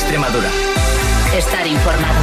Extremadura. Estar informado.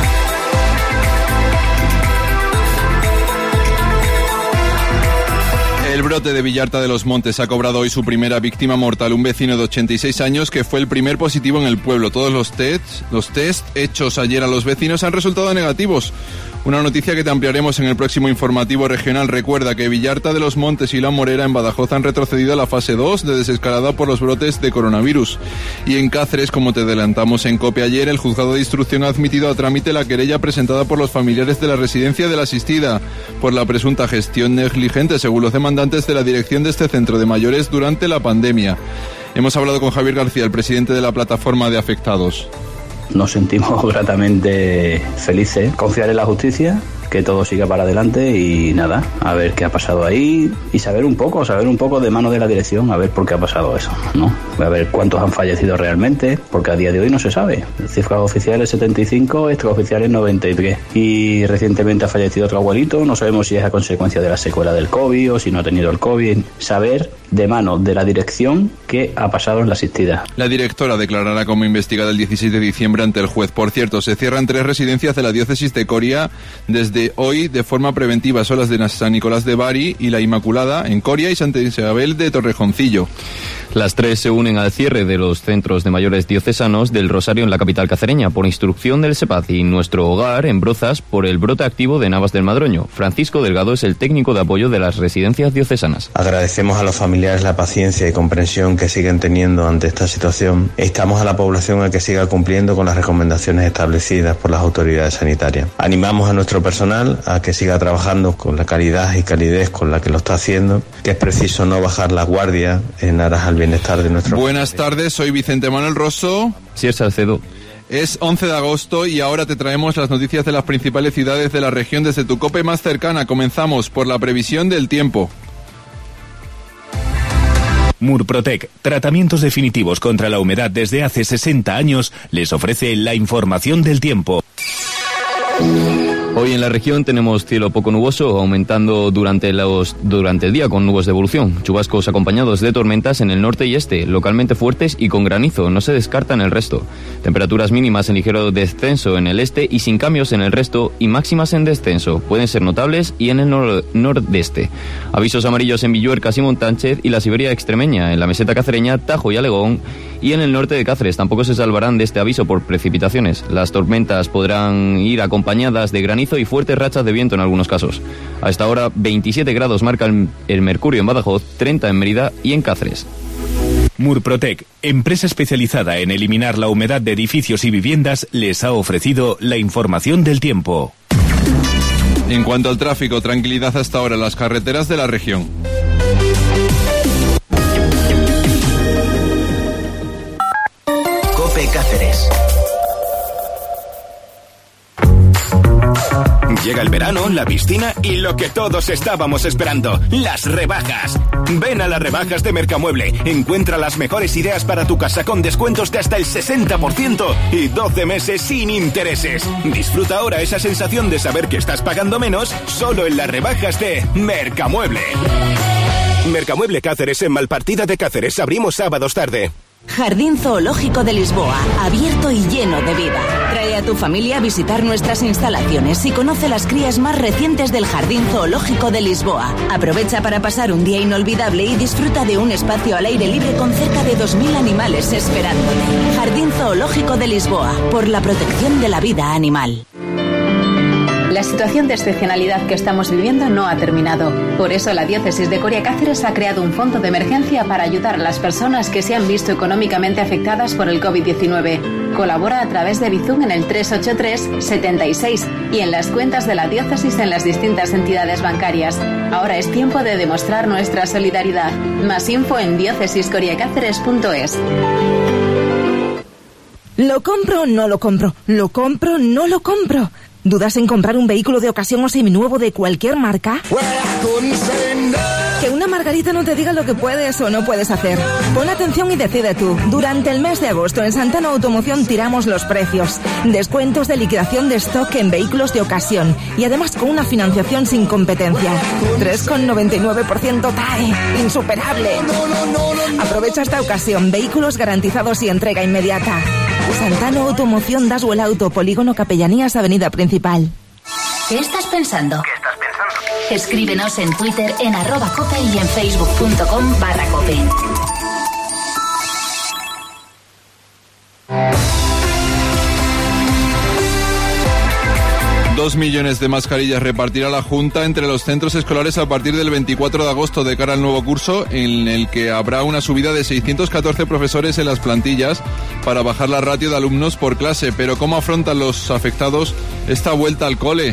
El brote de Villarta de los Montes ha cobrado hoy su primera víctima mortal, un vecino de 86 años que fue el primer positivo en el pueblo. Todos los test hechos ayer a los vecinos han resultado negativos. Una noticia que te ampliaremos en el próximo informativo regional. Recuerda que Villarta de los Montes y La Morera en Badajoz han retrocedido a la fase 2 de desescalada por los brotes de coronavirus. Y en Cáceres, como te adelantamos en COPE ayer, el juzgado de instrucción ha admitido a trámite la querella presentada por los familiares de la residencia de la asistida por la presunta gestión negligente, según los demandantes de la dirección de este centro de mayores durante la pandemia. Hemos hablado con Javier García, el presidente de la plataforma de afectados. Nos sentimos gratamente felices, confiar en la justicia, que todo siga para adelante y nada, a ver qué ha pasado ahí y saber un poco de mano de la dirección, a ver por qué ha pasado eso, ¿no? A ver cuántos han fallecido realmente, porque a día de hoy no se sabe. Cifras oficiales 75, extraoficiales 93. Y recientemente ha fallecido otro abuelito, no sabemos si es a consecuencia de la secuela del COVID o si no ha tenido el COVID. Saber de mano de la dirección qué ha pasado en la asistida. La directora declarará como investigada el 16 de diciembre ante el juez. Por cierto, se cierran 3 residencias de la diócesis de Coria desde hoy de forma preventiva. Son las de San Nicolás de Bari y la Inmaculada en Coria y Santa Isabel de Torrejoncillo. Las 3 se unen al cierre de los centros de mayores diocesanos del Rosario en la capital cacereña por instrucción del SEPAZ y Nuestro Hogar en Brozas por el brote activo de Navas del Madroño. Francisco Delgado es el técnico de apoyo de las residencias diocesanas. Agradecemos a los familiares la paciencia y comprensión que siguen teniendo ante esta situación. Instamos a la población a que siga cumpliendo con las recomendaciones establecidas por las autoridades sanitarias. Animamos a nuestro personal a que siga trabajando con la calidad y calidez con la que lo está haciendo, que es preciso no bajar la guardia en aras al bienestar de nuestro... Buenas tardes, soy Vicente Manuel Rosso. Sí, es Salcedo. Es 11 de agosto y ahora te traemos las noticias de las principales ciudades de la región desde tu COPE más cercana. Comenzamos por la previsión del tiempo. Murprotec, tratamientos definitivos contra la humedad desde hace 60 años, les ofrece la información del tiempo. Hoy en la región tenemos cielo poco nuboso, aumentando durante el día con nubes de evolución. Chubascos acompañados de tormentas en el norte y este, localmente fuertes y con granizo, no se descartan el resto. Temperaturas mínimas en ligero descenso en el este y sin cambios en el resto, y máximas en descenso. Pueden ser notables y en el nordeste. Avisos amarillos en Villuercas y Montánchez y la Siberia extremeña, en la meseta cacereña, Tajo y Alegón, y en el norte de Cáceres. Tampoco se salvarán de este aviso por precipitaciones. Las tormentas podrán ir acompañadas de granizo y fuertes rachas de viento en algunos casos. A esta hora 27 grados marca el mercurio en Badajoz, 30 en Mérida y en Cáceres. Murprotec, empresa especializada en eliminar la humedad de edificios y viviendas, les ha ofrecido la información del tiempo. En cuanto al tráfico, tranquilidad hasta ahora en las carreteras de la región. COPE Cáceres. Llega el verano, la piscina y lo que todos estábamos esperando, las rebajas. Ven a las rebajas de Mercamueble. Encuentra las mejores ideas para tu casa con descuentos de hasta el 60% y 12 meses sin intereses. Disfruta ahora esa sensación de saber que estás pagando menos solo en las rebajas de Mercamueble. Mercamueble Cáceres en Malpartida de Cáceres. Abrimos sábados tarde. Jardín Zoológico de Lisboa, abierto y lleno de vida. Trae a tu familia a visitar nuestras instalaciones y conoce las crías más recientes del Jardín Zoológico de Lisboa. Aprovecha para pasar un día inolvidable y disfruta de un espacio al aire libre con cerca de 2.000 animales esperándote. Jardín Zoológico de Lisboa, por la protección de la vida animal. La situación de excepcionalidad que estamos viviendo no ha terminado. Por eso la diócesis de Coria Cáceres ha creado un fondo de emergencia para ayudar a las personas que se han visto económicamente afectadas por el COVID-19. Colabora a través de Bizum en el 383 76 y en las cuentas de la diócesis en las distintas entidades bancarias. Ahora es tiempo de demostrar nuestra solidaridad. Más info en diócesiscoriacáceres.es. ¿Lo compro o no lo compro? ¿Lo compro o no lo compro? ¿Dudas en comprar un vehículo de ocasión o seminuevo de cualquier marca? Que una margarita no te diga lo que puedes o no puedes hacer. Pon atención y decide tú. Durante el mes de agosto en Santano Automoción tiramos los precios. Descuentos de liquidación de stock en vehículos de ocasión. Y además con una financiación sin competencia. 3,99% TAE. Insuperable. Aprovecha esta ocasión. Vehículos garantizados y entrega inmediata. Santano Automoción Daswell Auto, Polígono Capellanías, Avenida Principal. ¿Qué estás pensando? Escríbenos en Twitter en @cope y en facebook.com/cope. 2 millones de mascarillas repartirá la Junta entre los centros escolares a partir del 24 de agosto de cara al nuevo curso, en el que habrá una subida de 614 profesores en las plantillas para bajar la ratio de alumnos por clase. Pero ¿cómo afrontan los afectados esta vuelta al cole?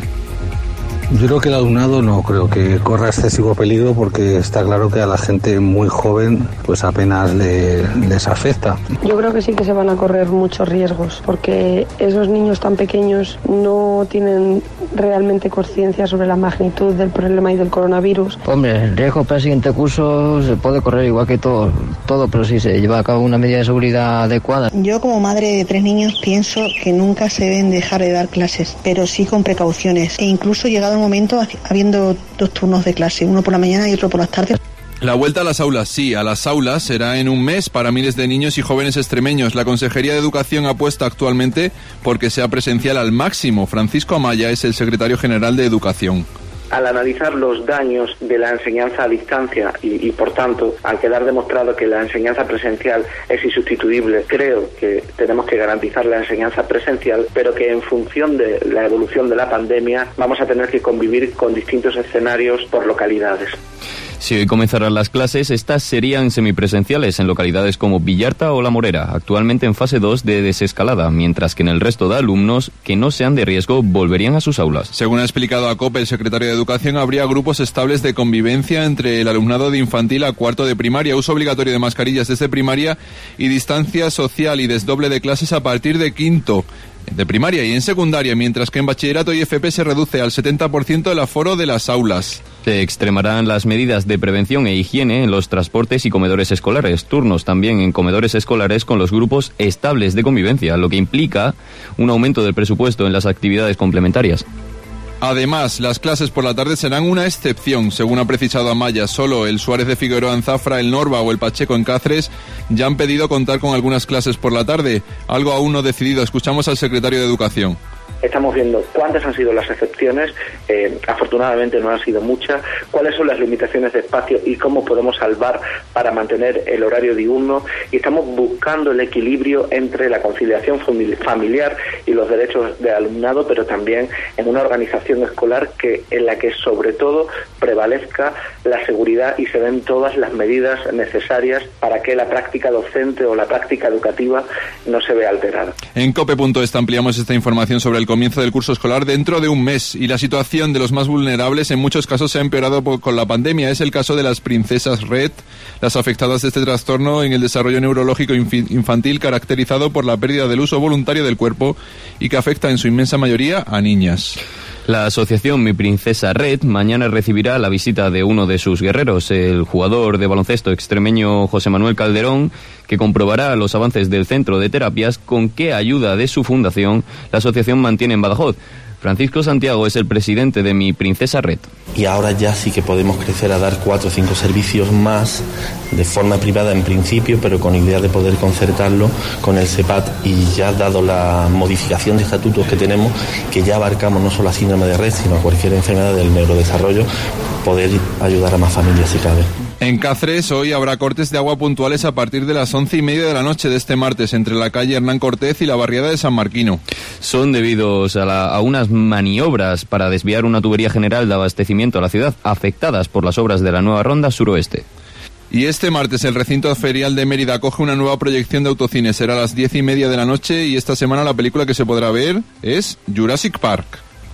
Yo creo que el alumnado no creo que corra excesivo peligro, porque está claro que a la gente muy joven pues apenas les afecta. Yo creo que sí que se van a correr muchos riesgos, porque esos niños tan pequeños no tienen realmente conciencia sobre la magnitud del problema y del coronavirus. Hombre, el riesgo para el siguiente curso se puede correr igual que todo, pero si se lleva a cabo una medida de seguridad adecuada. Yo, como madre de 3 niños, pienso que nunca se deben dejar de dar clases, pero sí con precauciones, e incluso llegado un momento habiendo 2 turnos de clase, uno por la mañana y otro por las tardes. La vuelta a las aulas, sí, a las aulas será en un mes para miles de niños y jóvenes extremeños. La Consejería de Educación apuesta actualmente porque sea presencial al máximo. Francisco Amaya es el secretario general de Educación. Al analizar los daños de la enseñanza a distancia y por tanto, al quedar demostrado que la enseñanza presencial es insustituible, creo que tenemos que garantizar la enseñanza presencial, pero que en función de la evolución de la pandemia vamos a tener que convivir con distintos escenarios por localidades. Si hoy comenzaran las clases, estas serían semipresenciales en localidades como Villarta o La Morera, actualmente en fase 2 de desescalada, mientras que en el resto de alumnos que no sean de riesgo volverían a sus aulas. Según ha explicado a COPE el secretario de Educación, habría grupos estables de convivencia entre el alumnado de infantil a cuarto de primaria, uso obligatorio de mascarillas desde primaria y distancia social y desdoble de clases a partir de quinto de primaria y en secundaria, mientras que en bachillerato y FP se reduce al 70% el aforo de las aulas. Se extremarán las medidas de prevención e higiene en los transportes y comedores escolares, turnos también en comedores escolares con los grupos estables de convivencia, lo que implica un aumento del presupuesto en las actividades complementarias. Además, las clases por la tarde serán una excepción, según ha precisado Amaya. Solo el Suárez de Figueroa en Zafra, el Norba o el Pacheco en Cáceres ya han pedido contar con algunas clases por la tarde, algo aún no decidido. Escuchamos al secretario de Educación. Estamos viendo cuántas han sido las excepciones, afortunadamente no han sido muchas, cuáles son las limitaciones de espacio y cómo podemos salvar para mantener el horario diurno, y estamos buscando el equilibrio entre la conciliación familiar y los derechos del alumnado, pero también en una organización escolar en la que sobre todo prevalezca la seguridad y se den todas las medidas necesarias para que la práctica docente o la práctica educativa no se vea alterada. En cope.es ampliamos esta información sobre el comienzo del curso escolar dentro de un mes, y la situación de los más vulnerables en muchos casos se ha empeorado con la pandemia. Es el caso de las princesas Red, las afectadas de este trastorno en el desarrollo neurológico infantil caracterizado por la pérdida del uso voluntario del cuerpo y que afecta en su inmensa mayoría a niñas. La asociación Mi Princesa Red mañana recibirá la visita de uno de sus guerreros, el jugador de baloncesto extremeño José Manuel Calderón, que comprobará los avances del centro de terapias con qué ayuda de su fundación la asociación mantiene en Badajoz. Francisco Santiago es el presidente de Mi Princesa Red. Y ahora ya sí que podemos crecer a dar 4 o 5 servicios más de forma privada en principio, pero con idea de poder concertarlo con el CEPAT, y ya dado la modificación de estatutos que tenemos, que ya abarcamos no solo a síndrome de Red, sino a cualquier enfermedad del neurodesarrollo, poder ayudar a más familias si cabe. En Cáceres hoy habrá cortes de agua puntuales a partir de las 11:30 de la noche de este martes entre la calle Hernán Cortés y la barriada de San Marquino. Son debidos a unas maniobras para desviar una tubería general de abastecimiento a la ciudad, afectadas por las obras de la nueva ronda suroeste. Y este martes el recinto ferial de Mérida acoge una nueva proyección de autocine. Será a las 10:30 de la noche y esta semana la película que se podrá ver es Jurassic Park.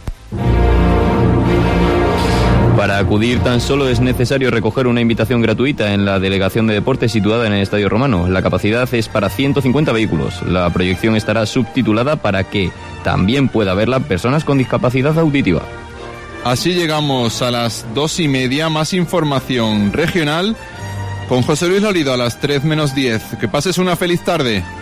Para acudir tan solo es necesario recoger una invitación gratuita en la Delegación de Deportes situada en el Estadio Romano. La capacidad es para 150 vehículos. La proyección estará subtitulada para que también pueda verla personas con discapacidad auditiva. Así llegamos a las 2:30. Más información regional con José Luis Lorido a las 3 menos 10. Que pases una feliz tarde.